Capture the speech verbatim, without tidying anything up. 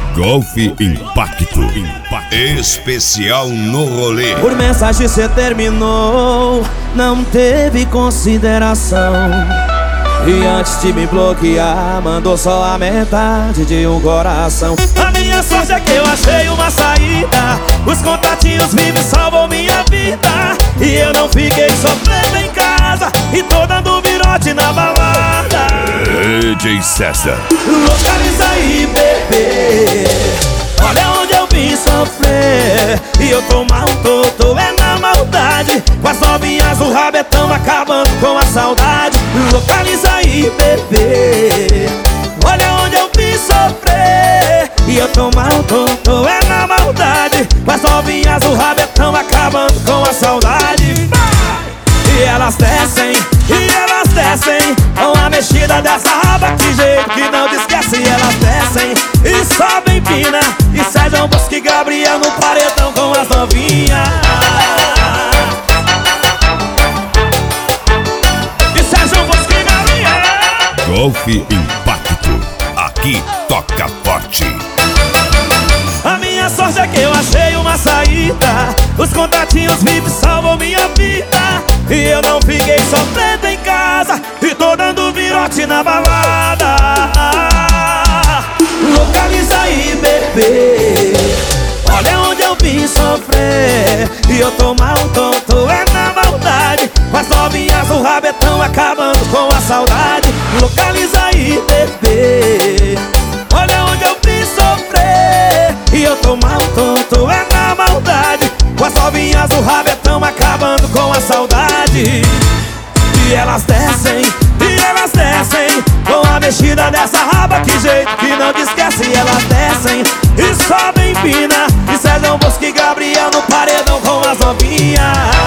Golf Impacto. Especial no rolê. Por mensagem cê terminou, não teve consideração. E antes de me bloquear, mandou só a metade de um coração. A minha sorte é que eu achei uma saída. Os contatinhos vivos salvam minha vida. E eu não fiquei sofrendo em casa e tô dando virote na balada. D J César. Localiza aí, bebê. Olha onde eu vim sofrer. E eu tô mal, tô, tô é na maldade. Com as novinhas o rabetão acabando com a saudade. Localiza aí, bebê. Olha onde eu vim sofrer. E eu tô mal, tô, tô é na maldade. Com as novinhas o rabetão acabando com a saudade. E elas descem, e elas descem com a mexida dessa raba, que jeito que não te esquece. Elas descem e sobem pina. E Sérgio Bosco e Gabriel no paredão com as novinhas. E Sérgio Bosco e Gabriel. Golf Impacto. Aqui toca forte. A minha sorte é que eu achei uma saída. Os contatinhos vivos salvam minha vida. E eu não fiquei sofrendo em casa e tô dando virote na balada. Localiza aí, bebê. Olha onde eu vim sofrer. E eu tô mal, tô, tô é na maldade. Com as novinhas o rabetão acabando com a saudade. Localiza aí, bebê. Olha onde eu vim sofrer. E eu tô mal, tô, tô é na maldade. Com as novinhas o rabetão acabando com a saudade. E elas descem, e elas descem com a mexida dessa raba, que jeito que não te esquece. Elas descem e sobem pina. E Sérgio Bosco e Gabriel no paredão com as novinhas.